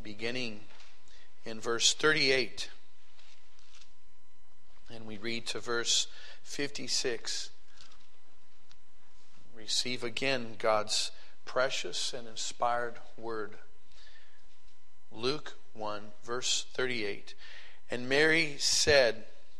beginning in verse 38. And we read to verse 56. Receive again God's precious and inspired word. Luke 1, verse 38. And Mary said,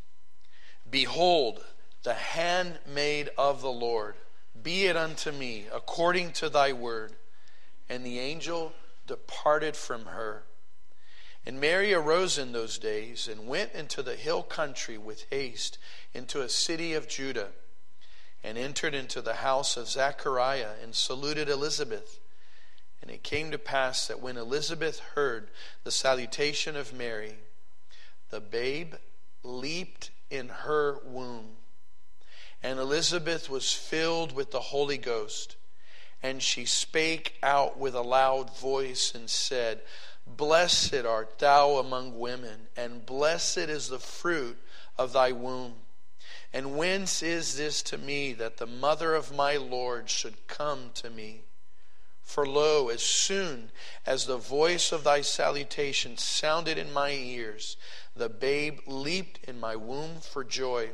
Behold, the handmaid of the Lord, be it unto me according to thy word. And the angel departed from her. And Mary arose in those days and went into the hill country with haste into a city of Judah, and entered into the house of Zechariah and saluted Elizabeth. And it came to pass that when Elizabeth heard the salutation of Mary, the babe leaped in her womb. And Elizabeth was filled with the Holy Ghost. And she spake out with a loud voice and said, Blessed art thou among women, and blessed is the fruit of thy womb. And whence is this to me that the mother of my Lord should come to me? For lo, as soon as the voice of thy salutation sounded in my ears, the babe leaped in my womb for joy.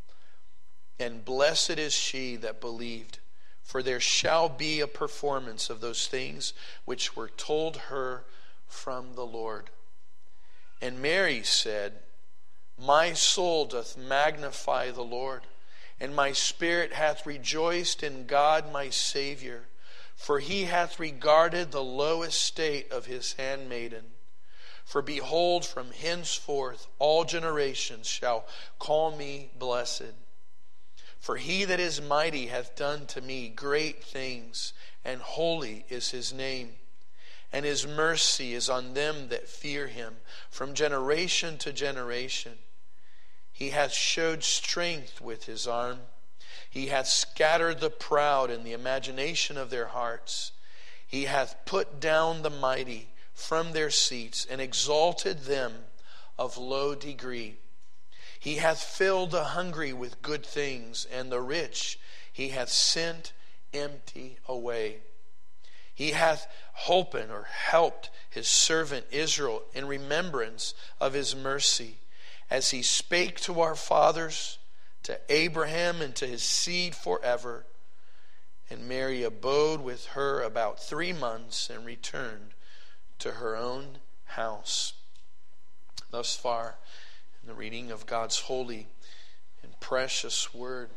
And blessed is she that believed, for there shall be a performance of those things which were told her from the Lord. And Mary said, My soul doth magnify the Lord, and my spirit hath rejoiced in God my Savior, for he hath regarded the low estate of his handmaiden. For behold, from henceforth all generations shall call me blessed. For he that is mighty hath done to me great things, and holy is his name. And his mercy is on them that fear him from generation to generation. He hath showed strength with his arm. He hath scattered the proud in the imagination of their hearts. He hath put down the mighty from their seats and exalted them of low degree. He hath filled the hungry with good things, and the rich he hath sent empty away. He hath holpen or helped his servant Israel in remembrance of his mercy, as he spake to our fathers, to Abraham, and to his seed forever. And Mary abode with her about 3 months and returned to her own house. Thus far in the reading of God's holy and precious word.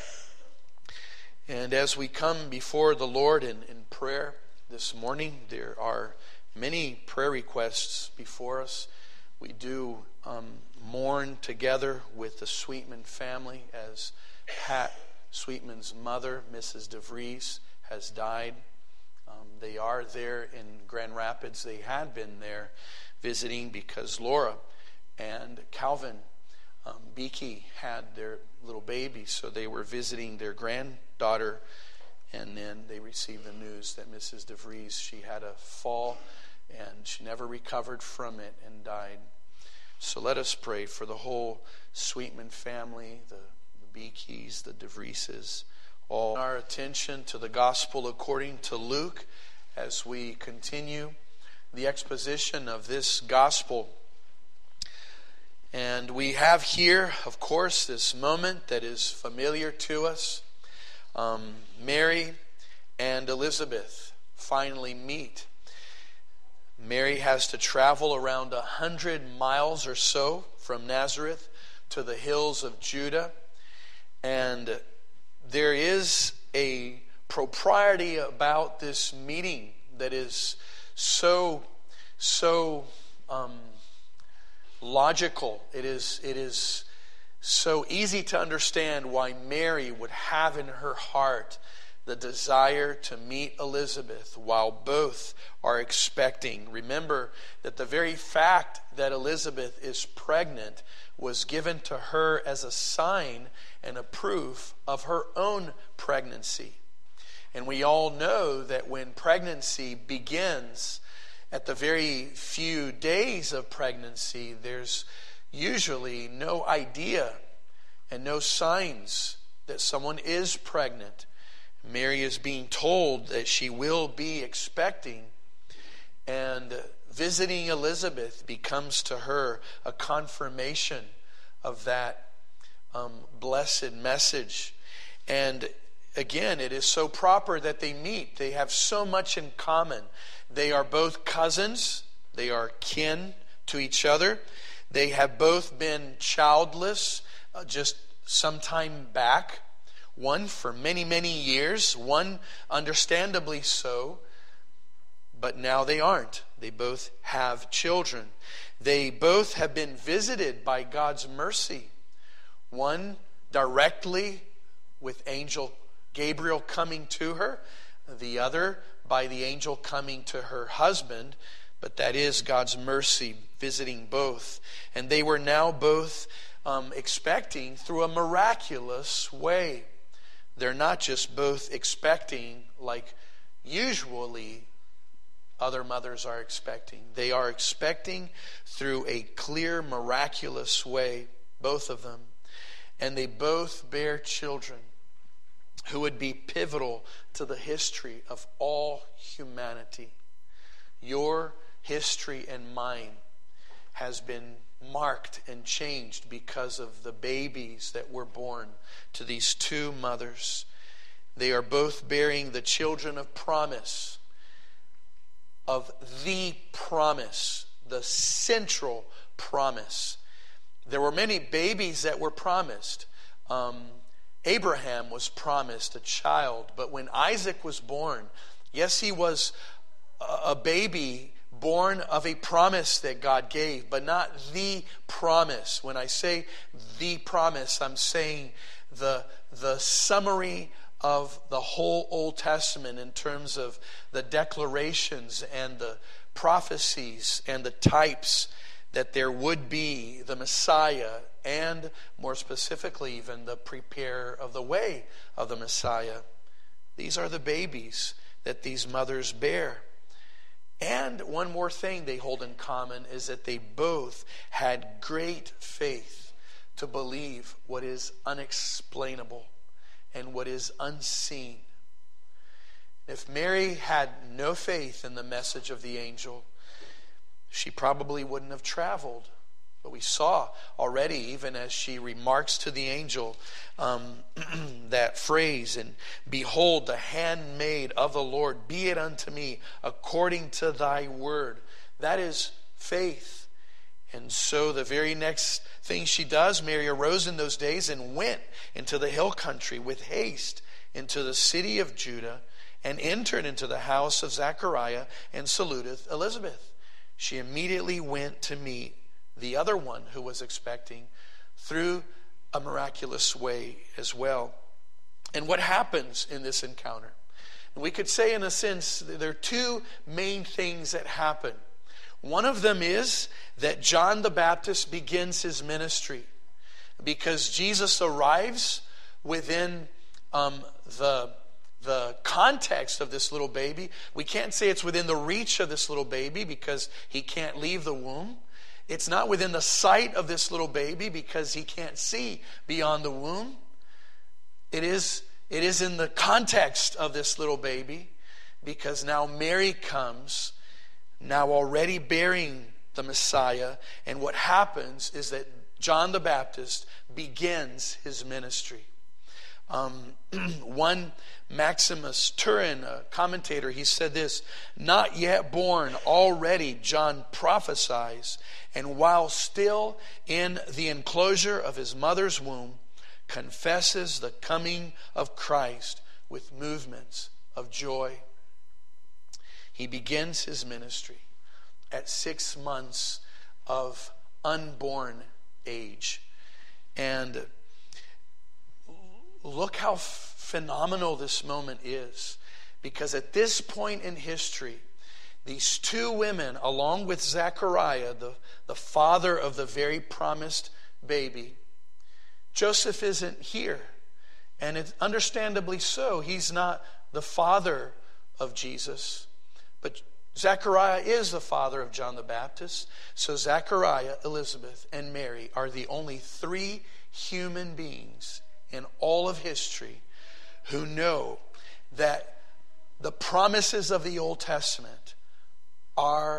And as we come before the Lord in prayer this morning, there are many prayer requests before us. We do mourn together with the Sweetman family as Pat Sweetman's mother, Mrs. DeVries, has died. They are there in Grand Rapids. They had been there visiting because Laura and Calvin Beakey had their little baby, so they were visiting their granddaughter, and then they received the news that Mrs. DeVries, she had a fall and she never recovered from it and died. So let us pray for the whole Sweetman family, the Beakeys, the DeVrieses, all. Our attention to the gospel according to Luke as we continue the exposition of this gospel. And we have here, of course, this moment that is familiar to us. Mary and Elizabeth finally meet. Mary has to travel around 100 miles or so from Nazareth to the hills of Judah. And there is a propriety about this meeting that is so logical. It is so easy to understand why Mary would have in her heart the desire to meet Elizabeth while both are expecting. Remember that the very fact that Elizabeth is pregnant was given to her as a sign and a proof of her own pregnancy. And we all know that when pregnancy begins, at the very few days of pregnancy, there's usually no idea and no signs that someone is pregnant. Mary is being told that she will be expecting, and visiting Elizabeth becomes to her a confirmation of that blessed message. And again, it is so proper that they meet. They have so much in common. They are both cousins. They are kin to each other. They have both been childless just some time back. One for many, many years. One understandably so. But now they aren't. They both have children. They both have been visited by God's mercy. One directly with angel Gabriel coming to her. The other by the angel coming to her husband. But that is God's mercy visiting both. And they were now both expecting through a miraculous way. They're not just both expecting like usually other mothers are expecting. They are expecting through a clear, miraculous way, both of them. And they both bear children who would be pivotal to the history of all humanity. Your history and mine has been marked and changed because of the babies that were born to these two mothers. They are both bearing the children of promise, of the promise, the central promise. There were many babies that were promised. Abraham was promised a child, but when Isaac was born, yes, he was a baby born of a promise that God gave, but not the promise. When I say the promise, I'm saying the summary of the whole Old Testament in terms of the declarations and the prophecies and the types that there would be the Messiah, and more specifically even the preparer of the way of the Messiah. These are the babies that these mothers bear. And one more thing they hold in common is that they both had great faith to believe what is unexplainable and what is unseen. If Mary had no faith in the message of the angel, she probably wouldn't have traveled. But we saw already, even as she remarks to the angel, that phrase, and behold, the handmaid of the Lord, be it unto me according to thy word. That is faith. And so the very next thing she does, Mary arose in those days and went into the hill country with haste into the city of Judah, and entered into the house of Zechariah, and saluteth Elizabeth. She immediately went to meet the other one who was expecting through a miraculous way as well. And what happens in this encounter? We could say, in a sense, there are two main things that happen. One of them is that John the Baptist begins his ministry because Jesus arrives within the context of this little baby. We can't say it's within the reach of this little baby because he can't leave the womb. It's not within the sight of this little baby because he can't see beyond the womb. It is in the context of this little baby because now Mary comes, now already bearing the Messiah, and what happens is that John the Baptist begins his ministry. One Maximus Turin, a commentator, he said this: not yet born, already John prophesies, and while still in the enclosure of his mother's womb, confesses the coming of Christ with movements of joy. He begins his ministry at 6 months of unborn age. And look how phenomenal this moment is. Because at this point in history, these two women, along with Zechariah, the father of the very promised baby, Joseph isn't here. And it's understandably so. He's not the father of Jesus. But Zechariah is the father of John the Baptist. So Zechariah, Elizabeth, and Mary are the only 3 human beings in all of history who know that the promises of the Old Testament are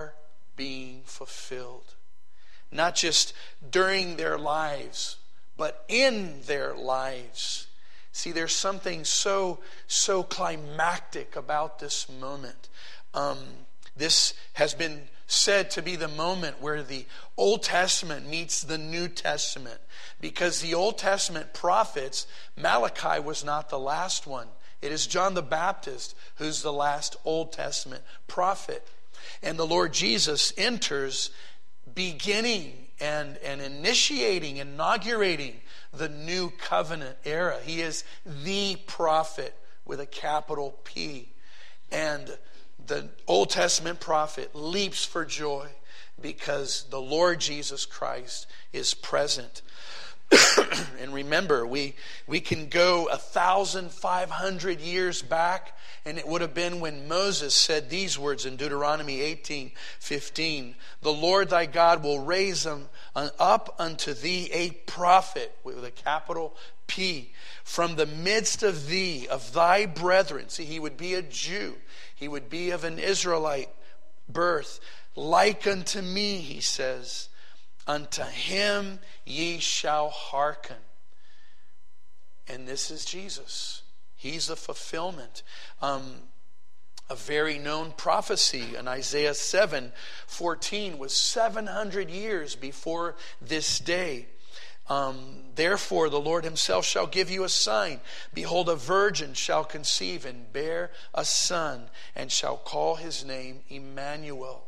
being fulfilled. Not just during their lives, but in their lives. See, there's something so climactic about this moment. This has been said to be the moment where the Old Testament meets the New Testament. Because the Old Testament prophets, Malachi was not the last one. It is John the Baptist who's the last Old Testament prophet. And the Lord Jesus enters beginning and initiating, inaugurating the new covenant era. He is the prophet with a capital P. And the Old Testament prophet leaps for joy because the Lord Jesus Christ is present. And remember, we can go 1,500 years back, and it would have been when Moses said these words in Deuteronomy 18:15. The Lord thy God will raise up unto thee a prophet, with a capital P, from the midst of thee, of thy brethren. See, he would be a Jew. He would be of an Israelite birth. Like unto me, he says. Unto him ye shall hearken. And this is Jesus. He's the fulfillment. A very known prophecy in Isaiah 7:14 was 700 years before this day. Therefore the Lord himself shall give you a sign. Behold, a virgin shall conceive and bear a son, and shall call his name Emmanuel.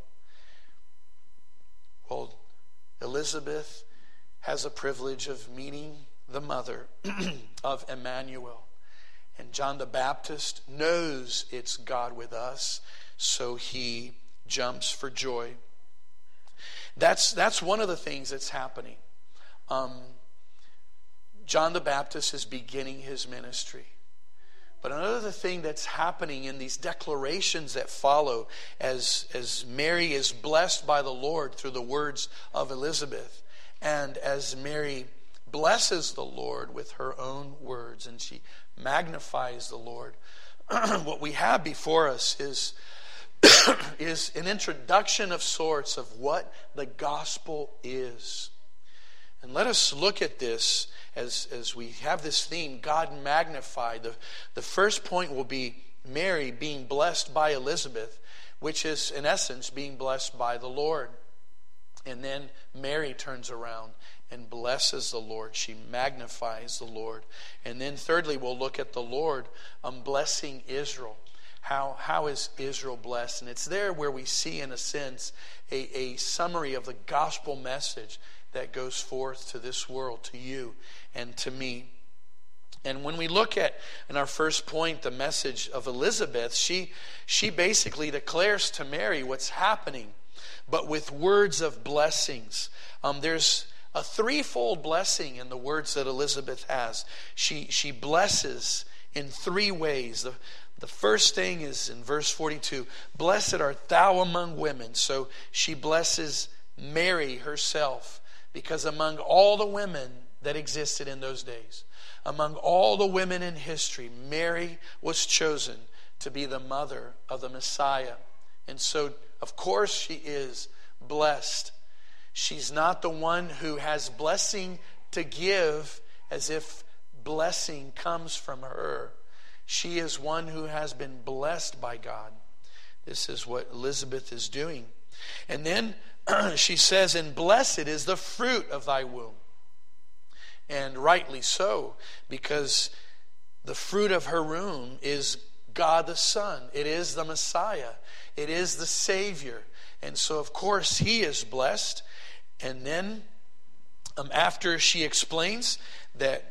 Well, Elizabeth has a privilege of meeting the mother of Emmanuel. And John the Baptist knows it's God with us, so he jumps for joy. That's one of the things that's happening. John the Baptist is beginning his ministry. But another thing that's happening in these declarations that follow as Mary is blessed by the Lord through the words of Elizabeth, and as Mary blesses the Lord with her own words and she magnifies the Lord, what we have before us is an introduction of sorts of what the gospel is. And let us look at this as we have this theme, God magnified. The first point will be Mary being blessed by Elizabeth, which is in essence being blessed by the Lord. And then Mary turns around and blesses the Lord. She magnifies the Lord. And then thirdly, we'll look at the Lord blessing Israel. How is Israel blessed? And it's there where we see, in a sense, a summary of the gospel message that goes forth to this world, to you and to me. And when we look at, in our first point, the message of Elizabeth, she basically declares to Mary what's happening, but with words of blessings. There's a threefold blessing in the words that Elizabeth has. She blesses in three ways. The first thing is in verse 42, blessed art thou among women. So she blesses Mary herself, because among all the women that existed in those days, among all the women in history, Mary was chosen to be the mother of the Messiah. And so, of course, she is blessed. She's not the one who has blessing to give as if blessing comes from her. She is one who has been blessed by God. This is what Elizabeth is doing. And then she says, and blessed is the fruit of thy womb. And rightly so, because the fruit of her womb is God the Son. It is the Messiah. It is the Savior. And so, of course, he is blessed. And then, after she explains that,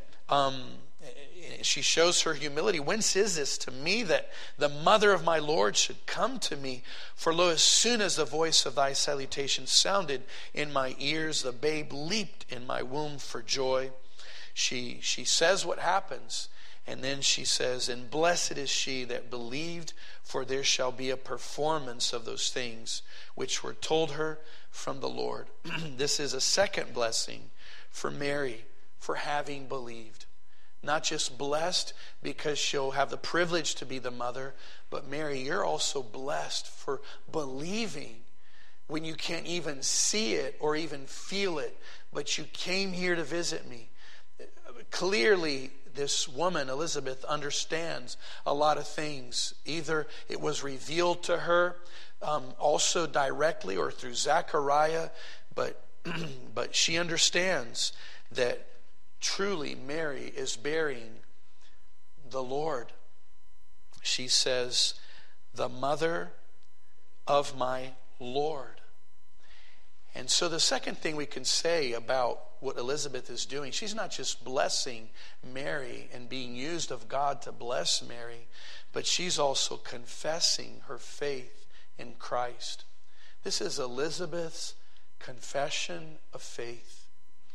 she shows her humility. Whence is this to me that the mother of my Lord should come to me? For lo, as soon as the voice of thy salutation sounded in my ears, the babe leaped in my womb for joy. She says what happens. And then she says, and blessed is she that believed, for there shall be a performance of those things which were told her from the Lord. This is a second blessing for Mary for having believed. Not just blessed because she'll have the privilege to be the mother, but Mary, you're also blessed for believing when you can't even see it or even feel it, but you came here to visit me. Clearly, this woman, Elizabeth, understands a lot of things. Either it was revealed to her also directly or through Zechariah, but she understands that truly Mary is bearing the Lord. She says, the mother of my Lord. And so the second thing we can say about what Elizabeth is doing, she's not just blessing Mary and being used of God to bless Mary, but she's also confessing her faith in Christ. This is Elizabeth's confession of faith.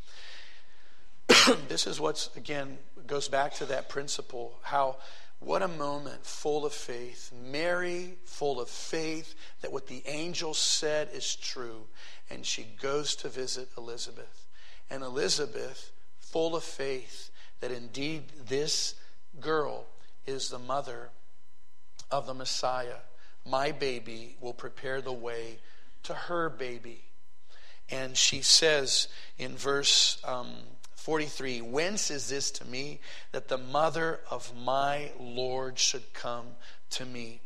This is what's, again, goes back to that principle, what a moment full of faith. Mary, full of faith that what the angel said is true. And she goes to visit Elizabeth. And Elizabeth, full of faith that indeed this girl is the mother of the Messiah. My baby will prepare the way to her baby. And she says in verse 43, whence is this to me that the mother of my Lord should come to me?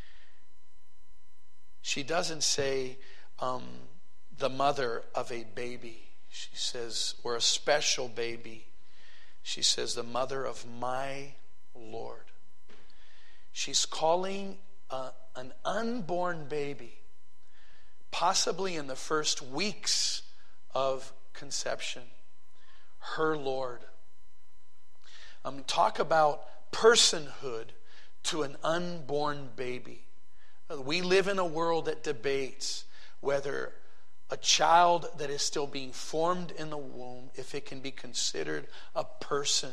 She doesn't say the mother of a baby. She says, or a special baby. She says, the mother of my Lord. She's calling an unborn baby, possibly in the first weeks of conception, her Lord. Talk about personhood to an unborn baby. We live in a world that debates whether a child that is still being formed in the womb, if it can be considered a person.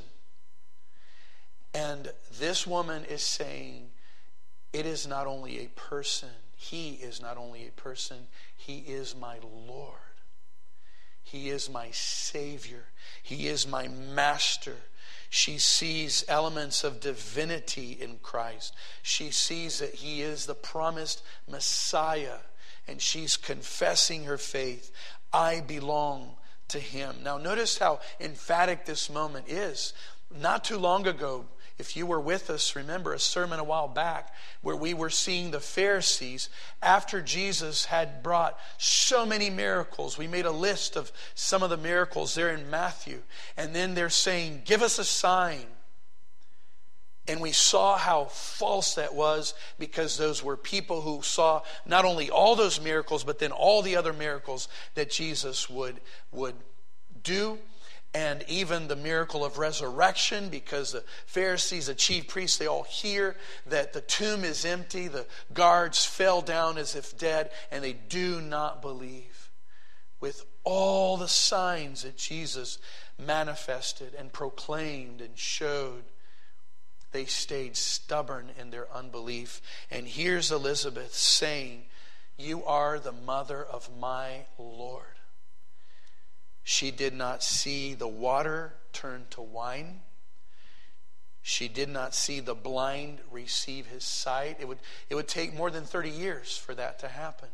And this woman is saying, it is not only a person. He is not only a person. He is my Lord. He is my Savior. He is my Master. She sees elements of divinity in Christ. She sees that He is the promised Messiah. And she's confessing her faith. I belong to Him. Now notice how emphatic this moment is. Not too long ago, if you were with us, remember a sermon a while back where we were seeing the Pharisees after Jesus had brought so many miracles. We made a list of some of the miracles there in Matthew. And then they're saying, give us a sign. And we saw how false that was, because those were people who saw not only all those miracles, but then all the other miracles that Jesus would do. And even the miracle of resurrection, because the Pharisees, the chief priests, they all hear that the tomb is empty. The guards fell down as if dead, and they do not believe. With all the signs that Jesus manifested and proclaimed and showed, they stayed stubborn in their unbelief. And here's Elizabeth saying, you are the mother of my Lord. She did not see the water turn to wine. She did not see the blind receive his sight. It would take more than 30 years for that to happen.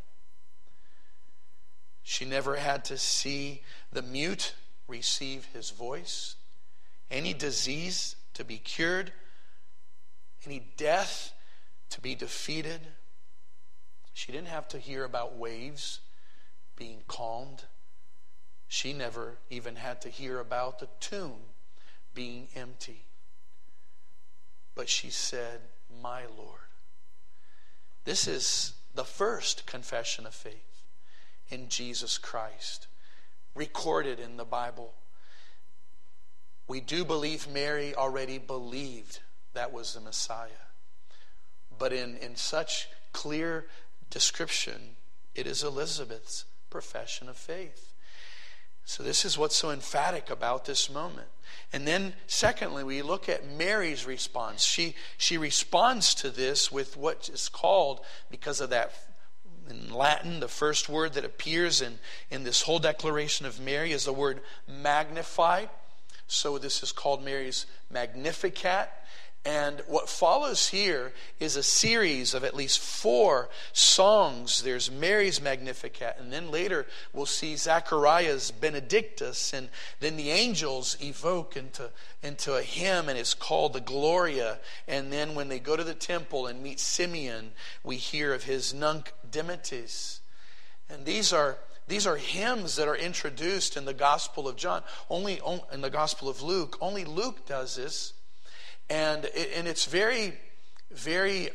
She never had to see the mute receive his voice, any disease to be cured, any death to be defeated. She didn't have to hear about waves being calmed. She never even had to hear about the tomb being empty. But she said, my Lord. This is the first confession of faith in Jesus Christ, recorded in the Bible. We do believe Mary already believed that was the Messiah. But in such clear description, it is Elizabeth's profession of faith. So this is what's so emphatic about this moment. And then secondly, we look at Mary's response. She responds to this with what is called, because of that in Latin, the first word that appears in this whole declaration of Mary is the word magnify. So this is called Mary's Magnificat. And what follows here is a series of at least 4 songs. There's Mary's Magnificat, and then later we'll see Zechariah's Benedictus, and then the angels evoke into a hymn, and it's called the Gloria. And then when they go to the temple and meet Simeon, we hear of his Nunc Dimittis. And these are hymns that are introduced in the Gospel of John, only in the Gospel of Luke. Only Luke does this. And it's very, very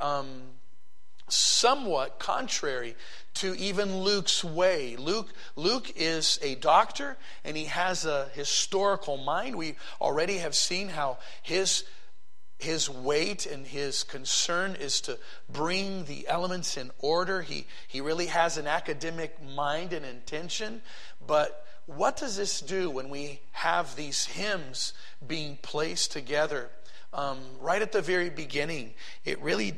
somewhat contrary to even Luke's way. Luke is a doctor, and he has a historical mind. We already have seen how his weight and his concern is to bring the elements in order. He really has an academic mind and intention. But what does this do when we have these hymns being placed together? Right at the very beginning, it really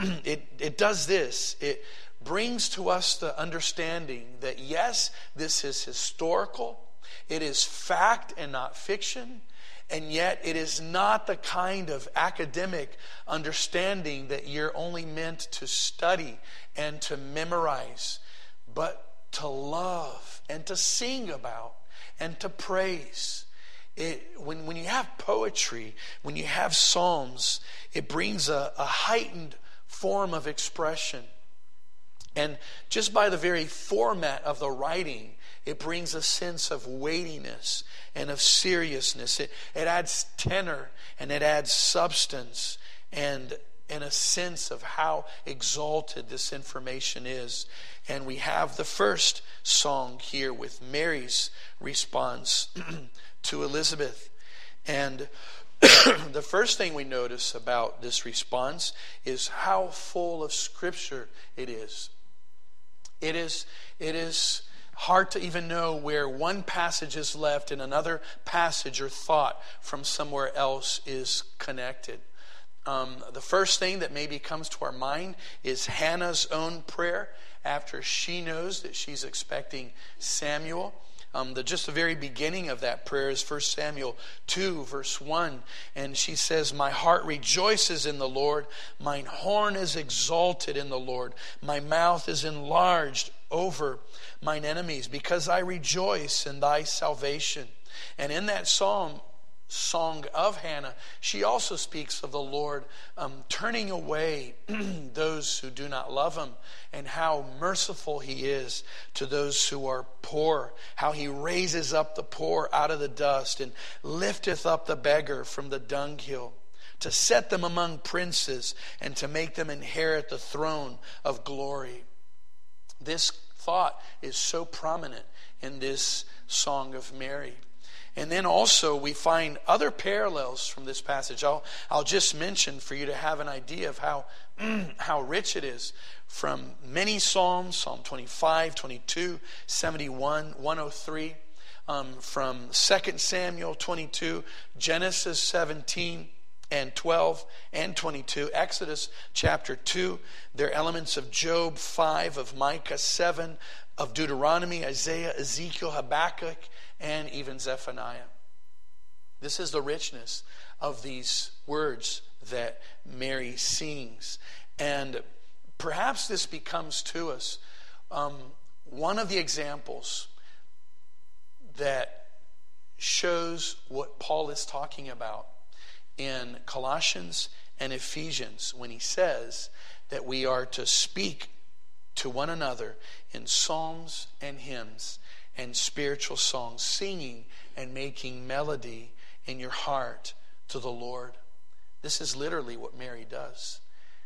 it does this. It brings to us the understanding that yes, this is historical, it is fact and not fiction, and yet it is not the kind of academic understanding that you're only meant to study and to memorize, but to love and to sing about and to praise. When you have poetry, when you have psalms, it brings a heightened form of expression. And just by the very format of the writing, it brings a sense of weightiness and of seriousness. It adds tenor and it adds substance and a sense of how exalted this information is. And we have the first song here with Mary's response to Elizabeth. And the first thing we notice about this response is how full of Scripture it is. It is hard to even know where one passage is left and another passage or thought from somewhere else is connected. The first thing that maybe comes to our mind is Hannah's own prayer after she knows that she's expecting Samuel. Just the very beginning of that prayer is 1 Samuel 2, verse 1. And she says, "My heart rejoices in the Lord. Mine horn is exalted in the Lord. My mouth is enlarged over mine enemies, because I rejoice in thy salvation." And in that song of Hannah, she also speaks of the Lord turning away those who do not love him, and how merciful he is to those who are poor, how he raises up the poor out of the dust and lifteth up the beggar from the dunghill, to set them among princes and to make them inherit the throne of glory. This thought is so prominent in this Song of Mary. And then also we find other parallels from this passage. I'll just mention for you to have an idea of how rich it is, from many Psalms, Psalm 25, 22, 71, 103, from 2 Samuel 22, Genesis 17 and 12 and 22, Exodus chapter 2. There are elements of Job 5, of Micah 7, of Deuteronomy, Isaiah, Ezekiel, Habakkuk, and even Zephaniah. This is the richness of these words that Mary sings. And perhaps this becomes to us one of the examples that shows what Paul is talking about in Colossians and Ephesians, when he says that we are to speak to one another in psalms and hymns and spiritual songs, singing and making melody in your heart to the Lord. This is literally what Mary does.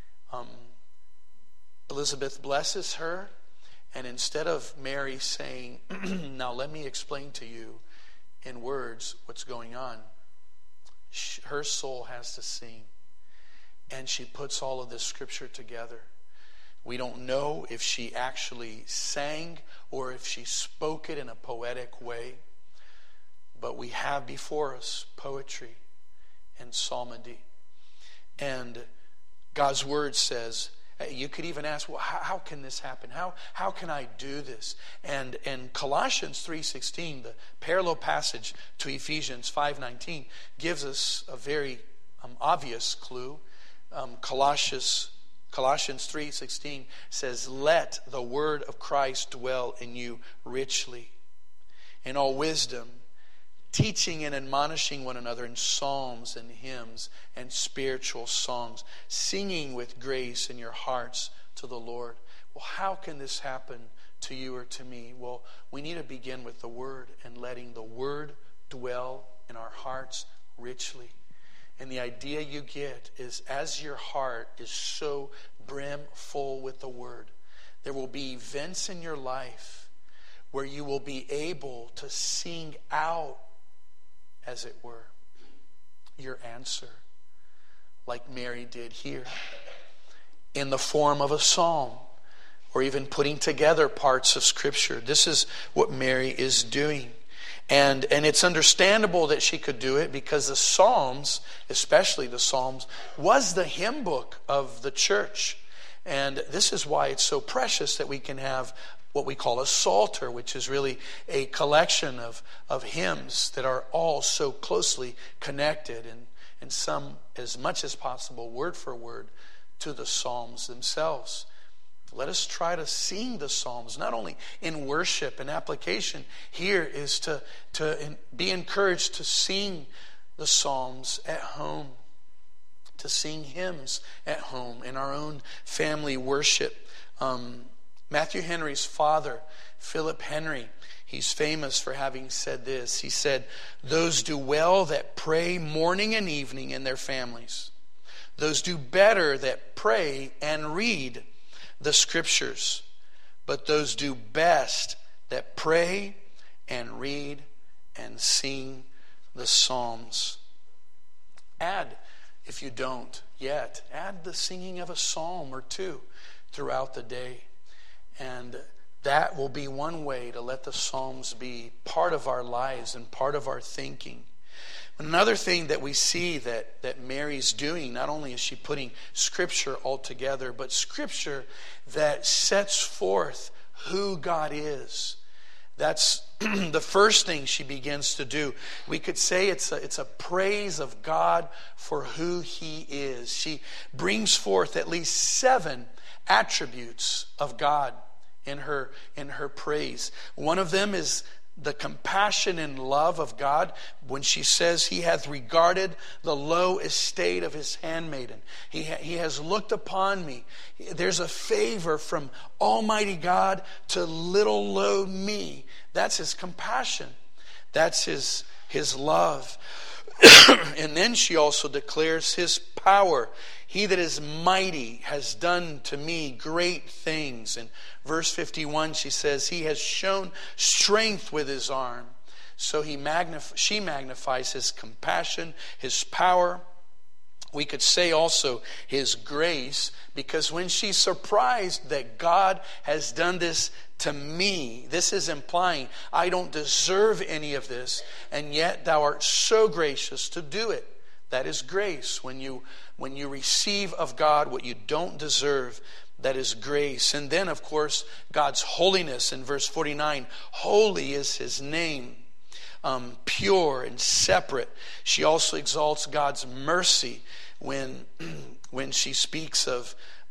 Elizabeth blesses her, and instead of Mary saying, "Now let me explain to you in words what's going on," her soul has to sing. And she puts all of this Scripture together. We don't know if she actually sang or if she spoke it in a poetic way. But we have before us poetry and psalmody. And God's Word says, you could even ask, well, how can this happen? How can I do this? And Colossians 3:16, the parallel passage to Ephesians 5:19, gives us a very obvious clue. Colossians 3:16 says, "Let the word of Christ dwell in you richly, in all wisdom, teaching and admonishing one another in psalms and hymns and spiritual songs, singing with grace in your hearts to the Lord." Well, how can this happen to you or to me? Well, we need to begin with the Word and letting the Word dwell in our hearts richly. And the idea you get is, as your heart is so brim full with the Word, there will be events in your life where you will be able to sing out, as it were, your answer, like Mary did here, in the form of a psalm, or even putting together parts of Scripture. This is what Mary is doing. And it's understandable that she could do it, because the Psalms, especially the Psalms, was the hymn book of the church. And this is why it's so precious that we can have what we call a psalter, which is really a collection of hymns that are all so closely connected, and some, as much as possible, word for word, to the Psalms themselves. Let us try to sing the Psalms, not only in worship and application. Here is to be encouraged to sing the Psalms at home, to sing hymns at home in our own family worship. Matthew Henry's father, Philip Henry, he's famous for having said this. He said, "Those do well that pray morning and evening in their families. Those do better that pray and read the Scriptures, but those do best that pray and read and sing the Psalms." Add, if you don't yet, add the singing of a psalm or two throughout the day. And that will be one way to let the Psalms be part of our lives and part of our thinking. Another thing that we see that Mary's doing, not only is she putting Scripture all together, but Scripture that sets forth who God is. That's the first thing she begins to do. We could say it's a praise of God for who He is. She brings forth at least 7 attributes of God in her praise. One of them is the compassion and love of God, when she says He hath regarded the low estate of His handmaiden. He has looked upon me. There's a favor from Almighty God to little low me. That's His compassion. That's His love. And then she also declares His power. He that is mighty has done to me great things. In verse 51, she says, He has shown strength with His arm. So she magnifies His compassion, His power. We could say also His grace, because when she's surprised that God has done this to me, this is implying I don't deserve any of this, and yet Thou art so gracious to do it. That is grace. When you receive of God what you don't deserve, that is grace. And then, of course, God's holiness in verse 49. Holy is His name. Pure and separate. She also exalts God's mercy when she speaks of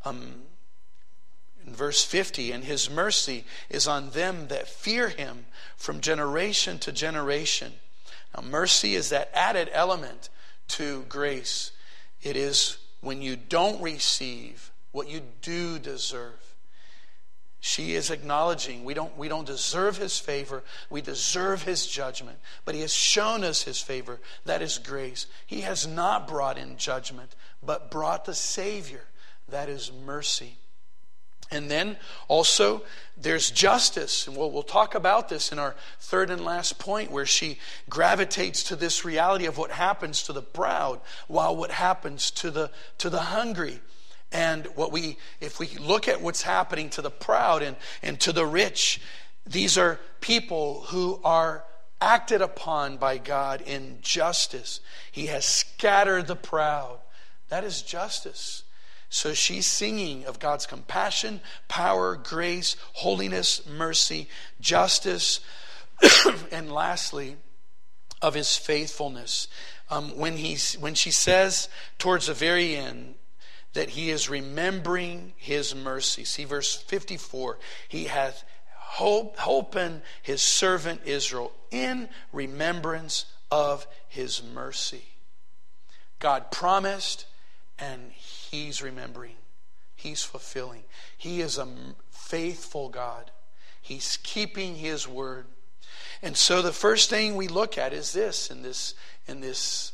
in verse 50, and His mercy is on them that fear Him from generation to generation. Now, mercy is that added element to grace. It is when you don't receive what you do deserve. She is acknowledging we don't deserve His favor. We deserve His judgment. But He has shown us His favor. That is grace. He has not brought in judgment, but brought the Savior. That is mercy. And then also there's justice. And we'll talk about this in our third and last point, where she gravitates to this reality of what happens to the proud while what happens to the hungry. And if we look at what's happening to the proud and to the rich, these are people who are acted upon by God in justice. He has scattered the proud. That is justice. So she's singing of God's compassion, power, grace, holiness, mercy, justice, and lastly, of His faithfulness. when she says towards the very end that he is remembering his mercy. See verse 54. He hath holpen his servant Israel in remembrance of his mercy. God promised, and he's remembering. He's fulfilling. He is a faithful God. He's keeping his word. And so the first thing we look at is this in this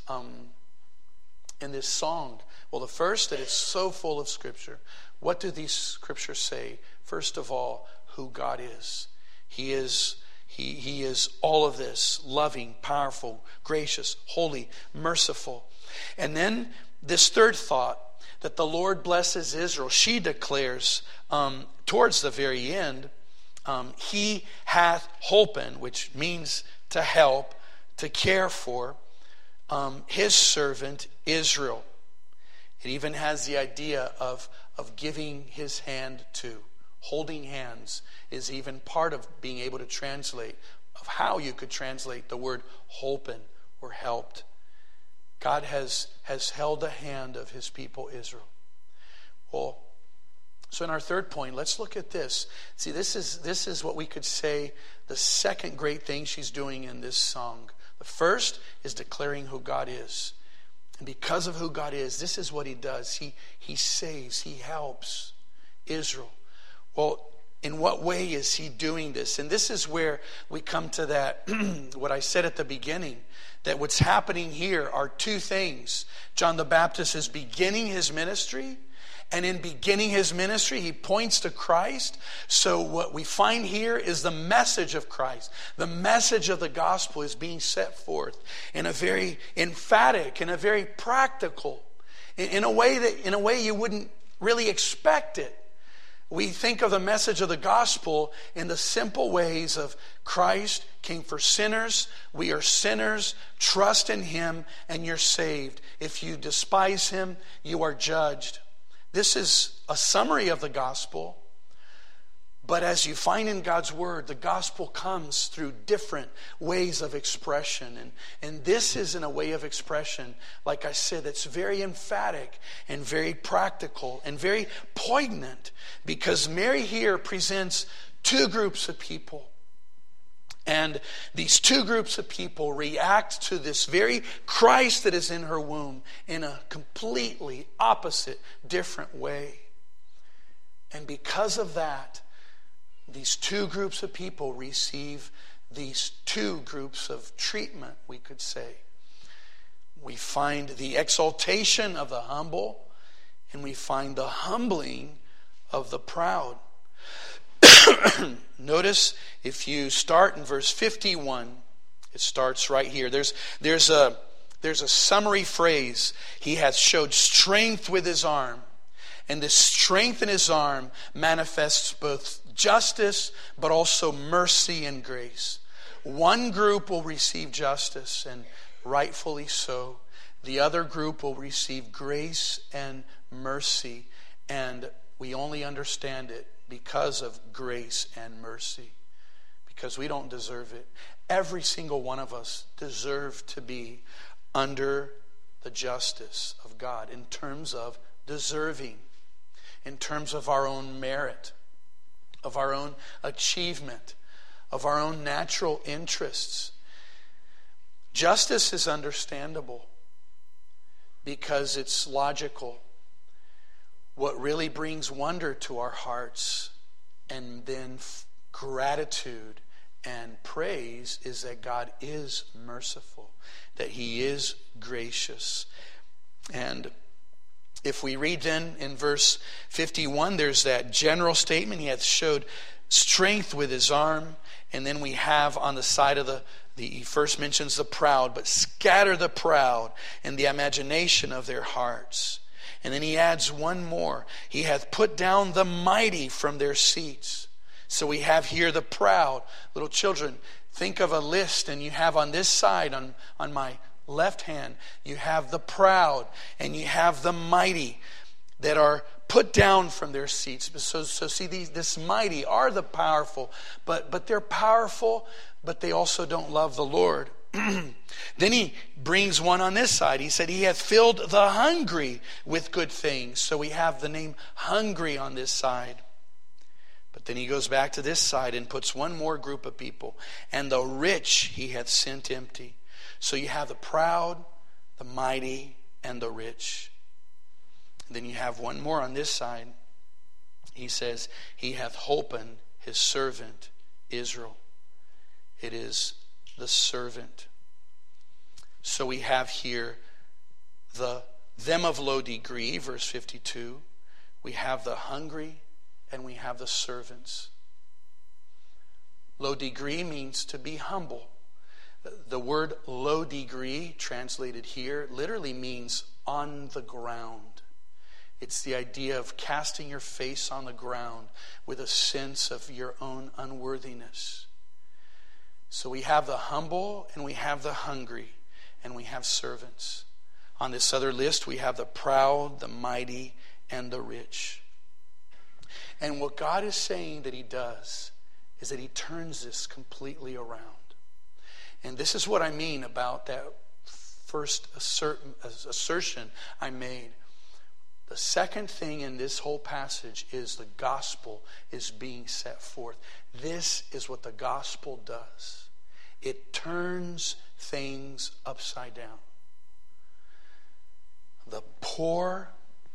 song. Well, the first, that it's so full of Scripture. What do these Scriptures say? First of all, who God is. He is all of this: loving, powerful, gracious, holy, merciful. And then this third thought, that the Lord blesses Israel. She declares towards the very end, he hath holpen, which means to help, to care for, his servant Israel. It even has the idea of giving his hand to. Holding hands is even part of being able to translate, of how you could translate the word holpen or helped. God has held the hand of his people Israel. Well, so in our third point, let's look at this. See, this is what we could say the second great thing she's doing in this song. The first is declaring who God is. And because of who God is, this is what he does. He saves, he helps Israel. Well, in what way is he doing this? And this is where we come to that, what I said at the beginning, that what's happening here are two things. John the Baptist is beginning his ministry, and in beginning his ministry, he points to Christ. So what we find here is the message of Christ. The message of the gospel is being set forth in a very emphatic, in a very practical, in a way you wouldn't really expect it. We think of the message of the gospel in the simple ways of Christ came for sinners. We are sinners. Trust in him and you're saved. If you despise him, you are judged. This is a summary of the gospel. But as you find in God's word, the gospel comes through different ways of expression. And this is in a way of expression, like I said, that's very emphatic and very practical and very poignant. Because Mary here presents two groups of people. And these two groups of people react to this very Christ that is in her womb in a completely opposite, different way. And because of that, these two groups of people receive these two groups of treatment, we could say. We find the exaltation of the humble, and we find the humbling of the proud. Notice if you start in verse 51, it starts right here. There's a summary phrase. He hath showed strength with his arm. And this strength in his arm manifests both justice, but also mercy and grace. One group will receive justice, and rightfully so. The other group will receive grace and mercy, and we only understand it because of grace and mercy, because we don't deserve it. Every single one of us deserve to be under the justice of God in terms of deserving, in terms of our own merit, of our own achievement, of our own natural interests. Justice is understandable because it's logical. What really brings wonder to our hearts and then gratitude and praise is that God is merciful, that he is gracious. And if we read then in verse 51, there's that general statement. He hath showed strength with his arm. And then we have on the side of he first mentions the proud, but scatter the proud in the imagination of their hearts. And then he adds one more. He hath put down the mighty from their seats. So we have here the proud. Little children, think of a list, and you have on this side, on my left hand, you have the proud and you have the mighty that are put down from their seats. So see, this mighty are the powerful, but they're powerful, but they also don't love the Lord. Then he brings one on this side. He said, he hath filled the hungry with good things. So we have the name hungry on this side. But then he goes back to this side and puts one more group of people. And the rich he hath sent empty. So you have the proud, the mighty, and the rich. And then you have one more on this side. He says, he hath holpen his servant Israel. It is the servant. So we have here them of low degree, verse 52. We have the hungry and we have the servants. Low degree means to be humble. The word low degree, translated here, literally means on the ground. It's the idea of casting your face on the ground with a sense of your own unworthiness. So we have the humble and we have the hungry and we have servants. On this other list we have the proud, the mighty, and the rich. And what God is saying that he does is that he turns this completely around. And this is what I mean about that first assertion I made. The second thing in this whole passage is the gospel is being set forth. This is what the gospel does. It turns things upside down. The poor,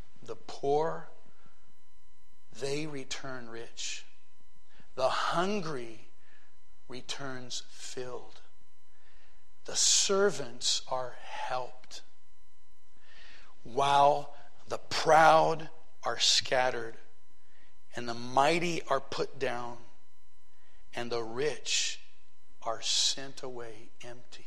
they return rich. The hungry returns filled. The servants are helped. While the proud are scattered, and the mighty are put down, and the rich are sent away empty.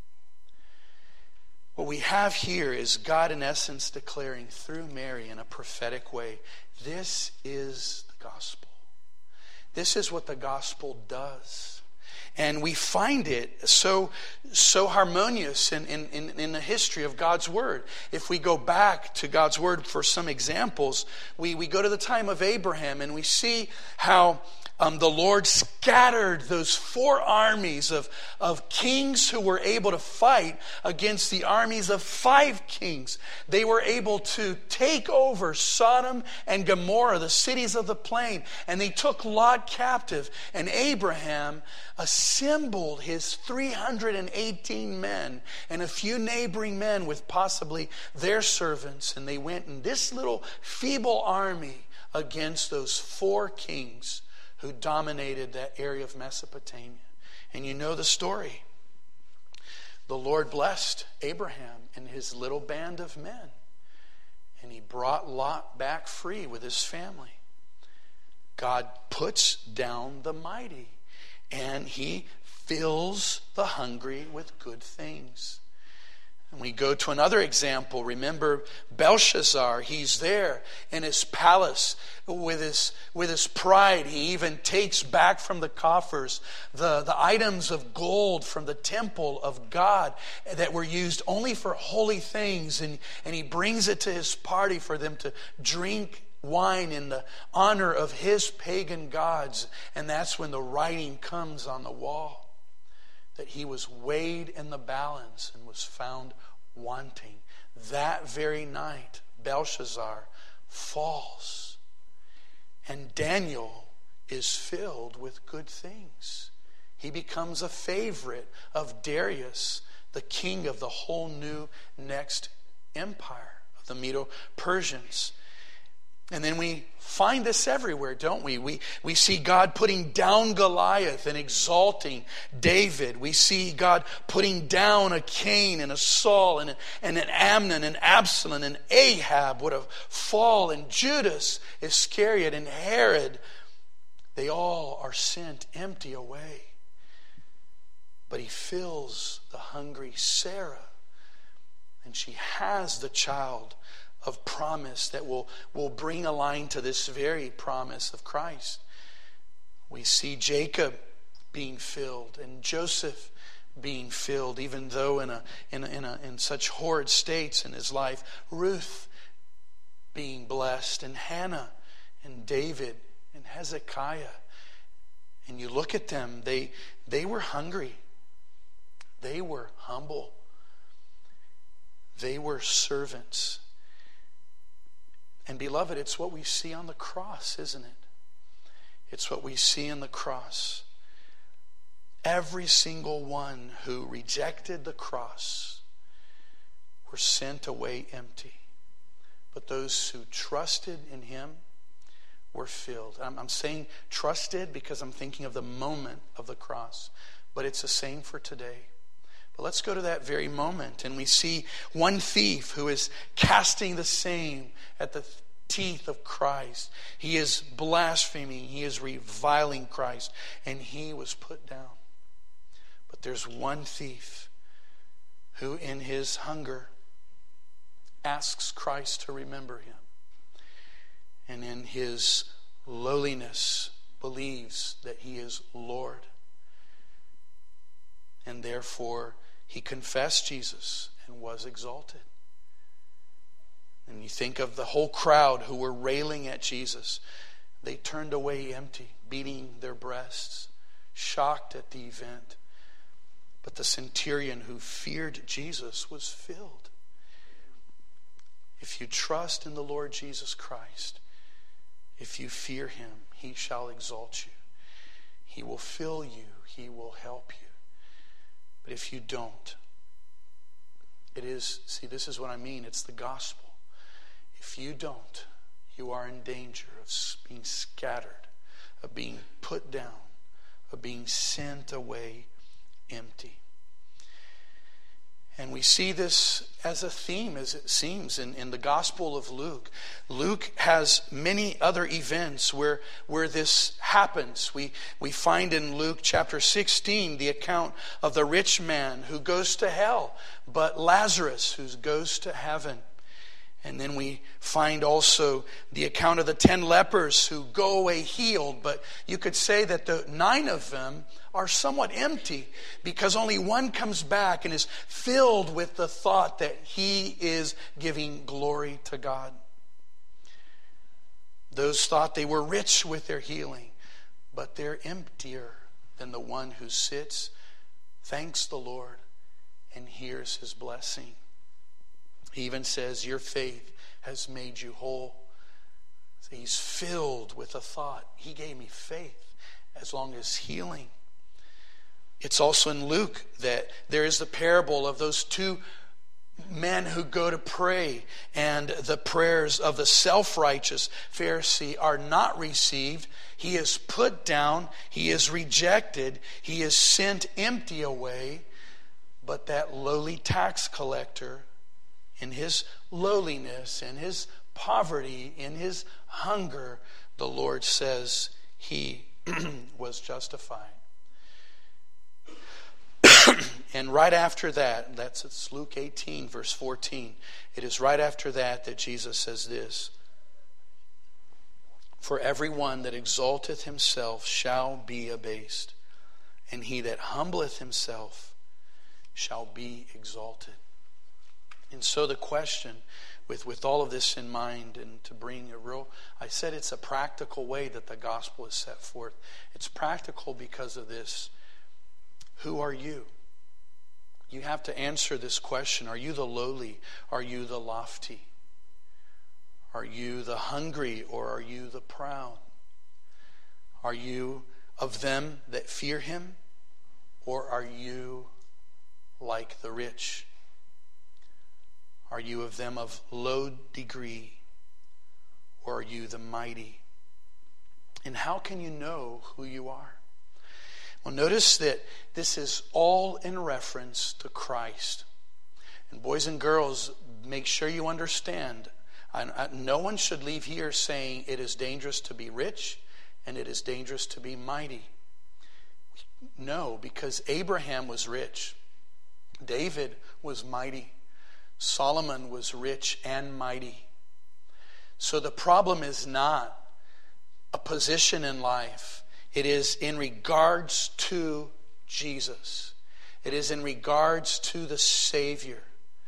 What we have here is God in essence declaring through Mary in a prophetic way, this is the gospel. This is what the gospel does. And we find it so harmonious in the history of God's Word. If we go back to God's Word for some examples, we go to the time of Abraham and we see how the Lord scattered those 4 armies of kings who were able to fight against the armies of 5 kings. They were able to take over Sodom and Gomorrah, the cities of the plain, and they took Lot captive. And Abraham assembled his 318 men and a few neighboring men with possibly their servants, and they went in this little feeble army against those 4 kings who dominated that area of Mesopotamia. And you know the story. The Lord blessed Abraham and his little band of men. And he brought Lot back free with his family. God puts down the mighty. And he fills the hungry with good things. And we go to another example. Remember Belshazzar. He's there in his palace with his pride. He even takes back from the coffers the items of gold from the temple of God that were used only for holy things. And he brings it to his party for them to drink wine in the honor of his pagan gods. And that's when the writing comes on the wall that he was weighed in the balance and was found wanting. That very night, Belshazzar falls. And Daniel is filled with good things. He becomes a favorite of Darius, the king of the whole new next empire of the Medo-Persians. And then we find this everywhere, don't we? We see God putting down Goliath and exalting David. We see God putting down a Cain and a Saul and an Amnon and Absalom and Ahab would have fallen. Judas, Iscariot, and Herod, they all are sent empty away. But he fills the hungry Sarah, and she has the child of promise that will bring a line to this very promise of Christ. We see Jacob being filled and Joseph being filled, even though in such horrid states in his life. Ruth being blessed, and Hannah and David and Hezekiah. And you look at them, they were hungry. They were humble. They were servants. And beloved, it's what we see on the cross, isn't it? It's what we see on the cross. Every single one who rejected the cross were sent away empty. But those who trusted in him were filled. I'm saying trusted because I'm thinking of the moment of the cross. But it's the same for today. But let's go to that very moment. And we see one thief who is casting the same at the teeth of Christ. He is blaspheming. He is reviling Christ. And he was put down. But there's one thief who in his hunger asks Christ to remember him. And in his lowliness believes that he is Lord. And therefore he confessed Jesus and was exalted. And you think of the whole crowd who were railing at Jesus. They turned away empty, beating their breasts, shocked at the event. But the centurion who feared Jesus was filled. If you trust in the Lord Jesus Christ, if you fear him, he shall exalt you. He will fill you. He will help you. But if you don't, this is what I mean. It's the gospel. If you don't, you are in danger of being scattered, of being put down, of being sent away empty. And we see this as a theme, as it seems, in the Gospel of Luke. Luke has many other events where this happens. We find in Luke chapter 16 the account of the rich man who goes to hell, but Lazarus who goes to heaven. And then we find also the account of the 10 lepers who go away healed. But you could say that the 9 of them are somewhat empty because only one comes back and is filled with the thought that he is giving glory to God. Those thought they were rich with their healing, but they're emptier than the one who sits, thanks the Lord, and hears his blessing. He even says, your faith has made you whole. So he's filled with a thought. He gave me faith as long as healing. It's also in Luke that there is the parable of those 2 men who go to pray, and the prayers of the self-righteous Pharisee are not received. He is put down. He is rejected. He is sent empty away. But that lowly tax collector, in his lowliness, in his poverty, in his hunger, the Lord says he was justified. And right after that, it's Luke 18, verse 14. It is right after that Jesus says this. For everyone that exalteth himself shall be abased, and he that humbleth himself shall be exalted. And so the question, with all of this in mind, and to bring I said it's a practical way that the gospel is set forth. It's practical because of this. Who are you? You have to answer this question. Are you the lowly? Are you the lofty? Are you the hungry, or are you the proud? Are you of them that fear him, or are you like the rich? Are you of them of low degree, or are you the mighty? And how can you know who you are? Well, notice that this is all in reference to Christ. And boys and girls, make sure you understand. No one should leave here saying it is dangerous to be rich and it is dangerous to be mighty. No, because Abraham was rich. David was mighty. Solomon was rich and mighty. So the problem is not a position in life. It is in regards to Jesus. It is in regards to the Savior.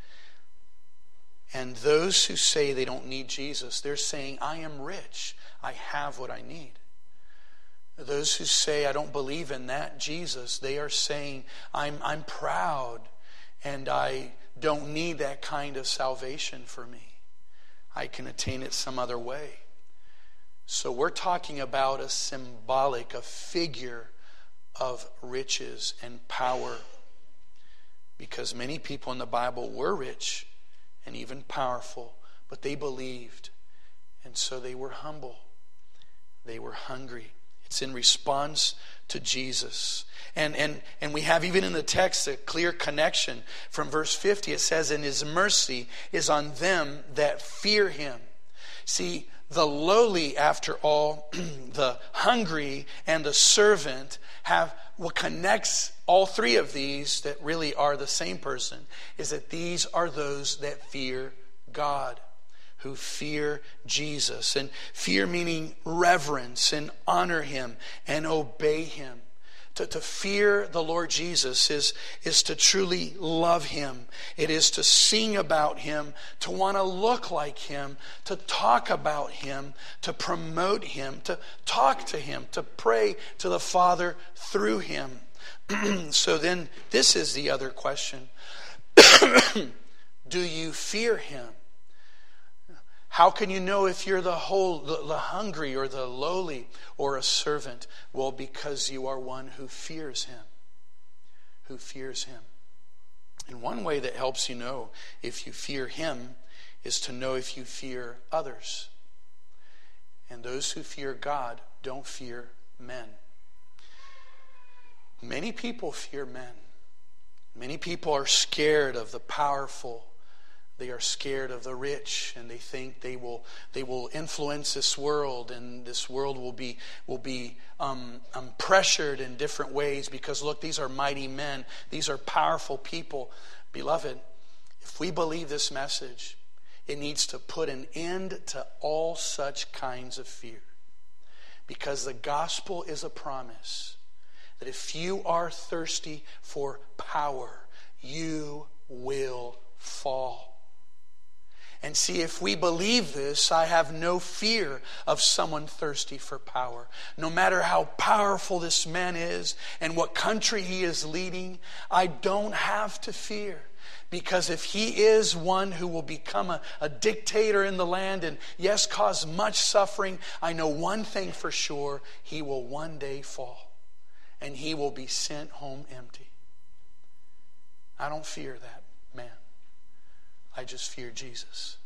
And those who say they don't need Jesus, they're saying, I am rich. I have what I need. Those who say, I don't believe in that Jesus, they are saying, I'm proud and I don't need that kind of salvation for me. I can attain it some other way. So we're talking about a symbolic, a figure of riches and power. Because many people in the Bible were rich and even powerful, but they believed. And so they were humble. They were hungry. It's in response to Jesus. And we have even in the text a clear connection. From verse 50, it says, and his mercy is on them that fear him. See, the lowly, after all, the hungry and the servant have what connects all three of these that really are the same person, is that these are those that fear God, who fear Jesus. And fear meaning reverence and honor him and obey him. To fear the Lord Jesus is to truly love him. It is to sing about him, to want to look like him, to talk about him, to promote him, to talk to him, to pray to the Father through him. So then this is the other question. Do you fear him? How can you know if you're the hungry or the lowly or a servant? Well, because you are one who fears him. Who fears him. And one way that helps you know if you fear him is to know if you fear others. And those who fear God don't fear men. Many people fear men. Many people are scared of the powerful. They are scared of the rich, and they think they will influence this world, and this world will be pressured in different ways because look, these are mighty men, these are powerful people. Beloved, if we believe this message, it needs to put an end to all such kinds of fear, because the gospel is a promise that if you are thirsty for power, you will fall. And see, if we believe this, I have no fear of someone thirsty for power. No matter how powerful this man is and what country he is leading, I don't have to fear. Because if he is one who will become a dictator in the land and yes, cause much suffering, I know one thing for sure, he will one day fall. And he will be sent home empty. I don't fear that man. I just fear Jesus.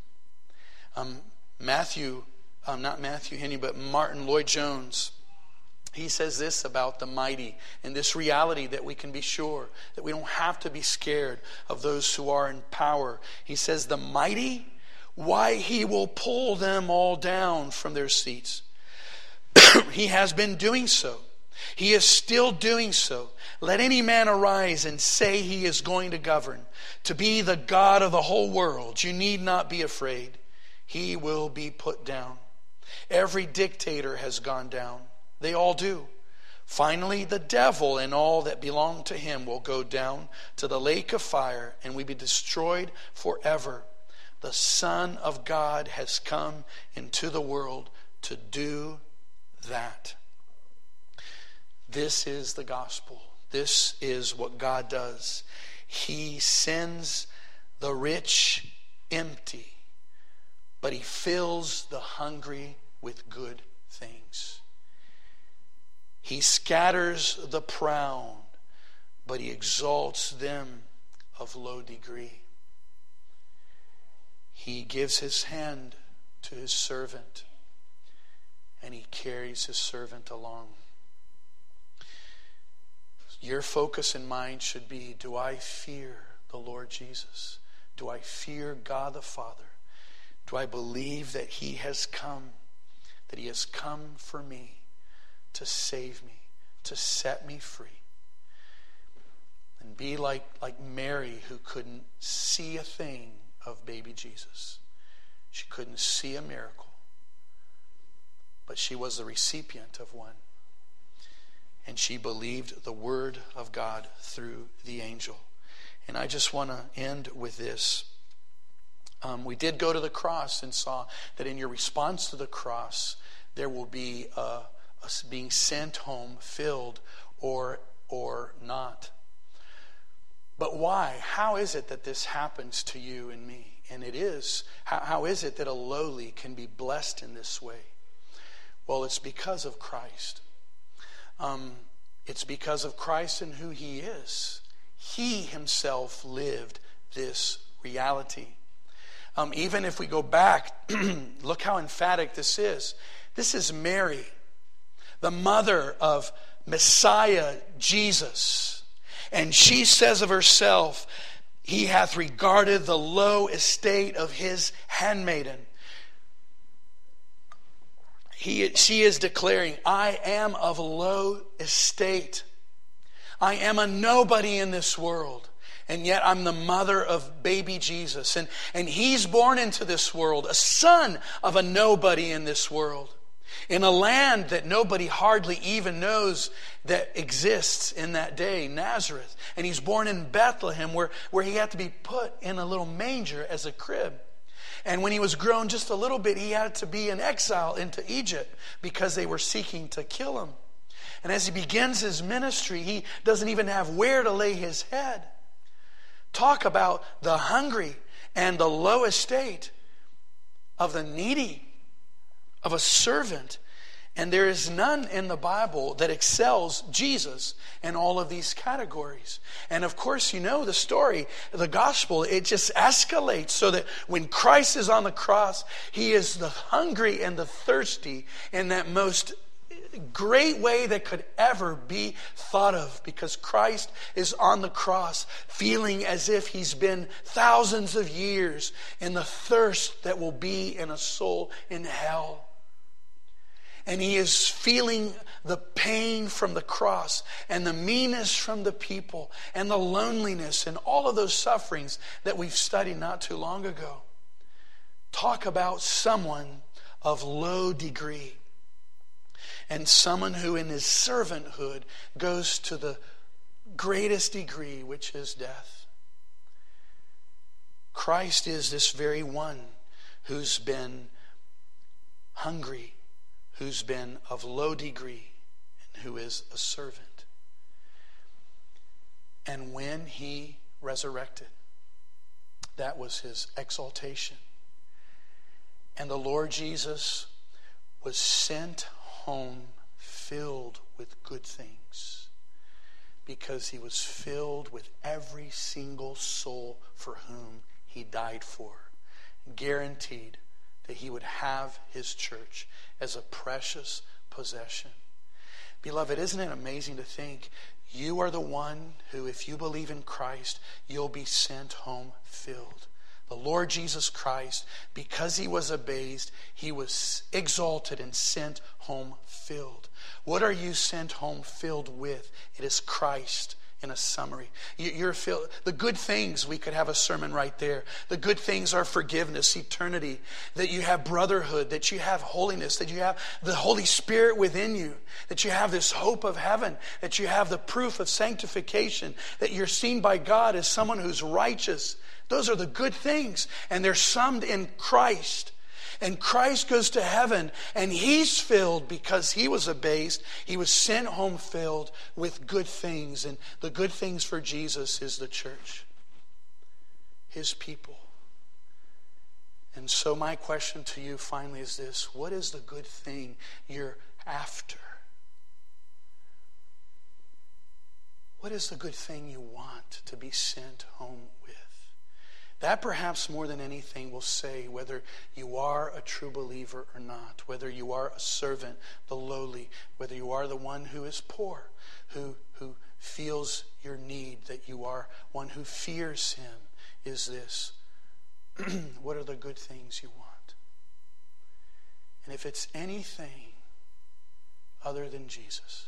Not Matthew Henry, but Martin Lloyd-Jones, he says this about the mighty and this reality that we can be sure that we don't have to be scared of those who are in power. He says, the mighty, why, he will pull them all down from their seats. He has been doing so. He is still doing so. Let any man arise and say he is going to govern, to be the God of the whole world. You need not be afraid. He will be put down. Every dictator has gone down. They all do. Finally, the devil and all that belong to him will go down to the lake of fire and will be destroyed forever. The Son of God has come into the world to do that. This is the gospel. This is what God does. He sends the rich empty, but he fills the hungry with good things. He scatters the proud, but he exalts them of low degree. He gives his hand to his servant, and he carries his servant along. Your focus and mind should be, do I fear the Lord Jesus? Do I fear God the Father? Do I believe that he has come for me to save me, to set me free? And be like Mary, who couldn't see a thing of baby Jesus. She couldn't see a miracle, but she was the recipient of one. And she believed the word of God through the angel. And I just want to end with this. We did go to the cross and saw that in your response to the cross, there will be a us being sent home filled or not. But why? How is it that this happens to you and me? And it is. How is it that a lowly can be blessed in this way? Well, it's because of Christ. It's because of Christ and who He is. He Himself lived this reality. Even if we go back, look how emphatic this is. This is Mary, the mother of Messiah Jesus. And she says of herself, He hath regarded the low estate of His handmaiden. She is declaring, I am of low estate. I am a nobody in this world. And yet I'm the mother of baby Jesus. And He's born into this world, a son of a nobody in this world. In a land that nobody hardly even knows that exists in that day, Nazareth. And He's born in Bethlehem where He had to be put in a little manger as a crib. And when He was grown just a little bit, He had to be in exile into Egypt because they were seeking to kill Him. And as He begins His ministry, He doesn't even have where to lay His head. Talk about the hungry and the low estate of the needy, of a servant. And there is none in the Bible that excels Jesus in all of these categories. And of course, you know the story, the gospel, it just escalates so that when Christ is on the cross, He is the hungry and the thirsty in that most great way that could ever be thought of, because Christ is on the cross feeling as if He's been thousands of years in the thirst that will be in a soul in hell. And He is feeling the pain from the cross and the meanness from the people and the loneliness and all of those sufferings that we've studied not too long ago. Talk about someone of low degree and someone who in his servanthood goes to the greatest degree, which is death. Christ is this very one who's been hungry, who's been of low degree, and who is a servant. And when He resurrected, that was His exaltation. And the Lord Jesus was sent home filled with good things, because He was filled with every single soul for whom He died for, guaranteed that He would have His church as a precious possession. Beloved, isn't it amazing to think you are the one who, if you believe in Christ, you'll be sent home filled. The Lord Jesus Christ, because He was abased, He was exalted and sent home filled. What are you sent home filled with? It is Christ. In a summary, you're filled. The good things, we could have a sermon right there. The good things are forgiveness, eternity, that you have brotherhood, that you have holiness, that you have the Holy Spirit within you, that you have this hope of heaven, that you have the proof of sanctification, that you're seen by God as someone who's righteous. Those are the good things, and they're summed in Christ. And Christ goes to heaven, and He's filled because He was abased. He was sent home filled with good things. And the good things for Jesus is the church, His people. And so my question to you finally is this: what is the good thing you're after? What is the good thing you want to be sent home with? That perhaps more than anything will say whether you are a true believer or not, whether you are a servant, the lowly, whether you are the one who is poor, who feels your need, that you are one who fears Him, is this: what are the good things you want? And if it's anything other than Jesus,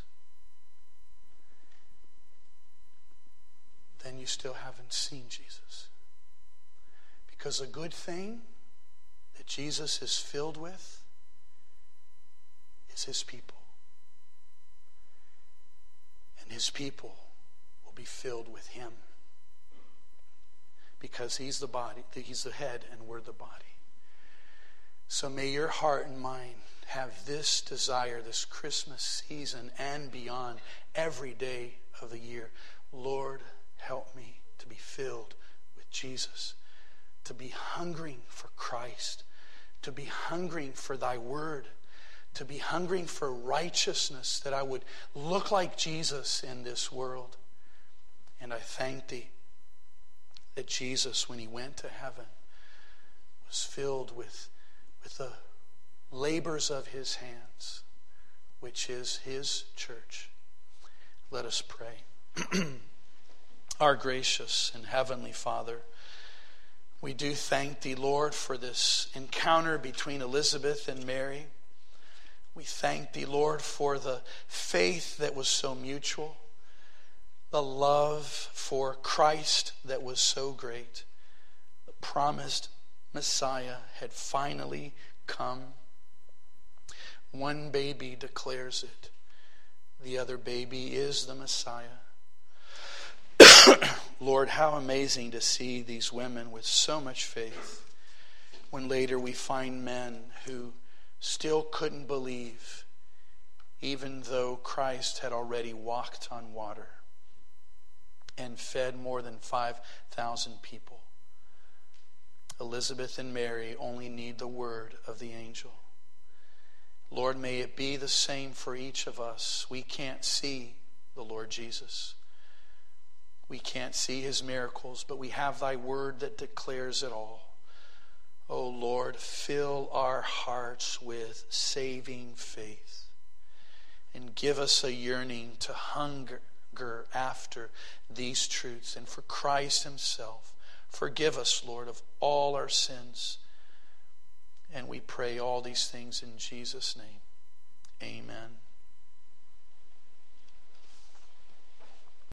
then you still haven't seen Jesus. Because a good thing that Jesus is filled with is His people. And His people will be filled with Him. Because He's the body, He's the head, and we're the body. So may your heart and mind have this desire this Christmas season and beyond, every day of the year. Lord, help me to be filled with Jesus, to be hungering for Christ, to be hungering for thy word, to be hungering for righteousness, that I would look like Jesus in this world. And I thank thee that Jesus, when he went to heaven, was filled with the labors of his hands, which is his church. Let us pray. Our gracious and heavenly Father, we do thank thee, Lord, for this encounter between Elizabeth and Mary. We thank thee, Lord, for the faith that was so mutual, the love for Christ that was so great. The promised Messiah had finally come. One baby declares it. The other baby is the Messiah. Lord, how amazing to see these women with so much faith, when later we find men who still couldn't believe, even though Christ had already walked on water and fed more than 5,000 people. Elizabeth and Mary only need the word of the angel. Lord, may it be the same for each of us. We can't see the Lord Jesus. We can't see his miracles, but we have thy word that declares it all. Oh Lord, fill our hearts with saving faith and give us a yearning to hunger after these truths and for Christ himself. Forgive us, Lord, of all our sins. And we pray all these things in Jesus' name. Amen.